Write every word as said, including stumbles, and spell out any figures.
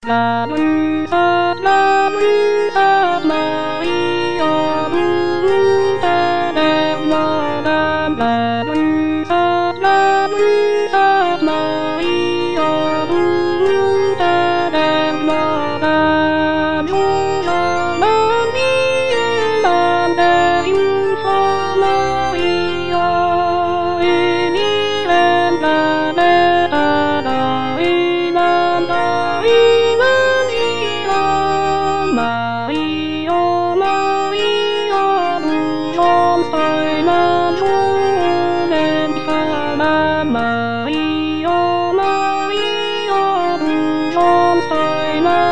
La Luisa, La Luisa, Maria, Luisa, la la la Luisa, La Luisa, Maria, Luisa, la la Luisa, la la Luisa, Maria, la la la la la Maria, Maria, Buon stai la luna mi fa la Maria, Maria, Buon stai la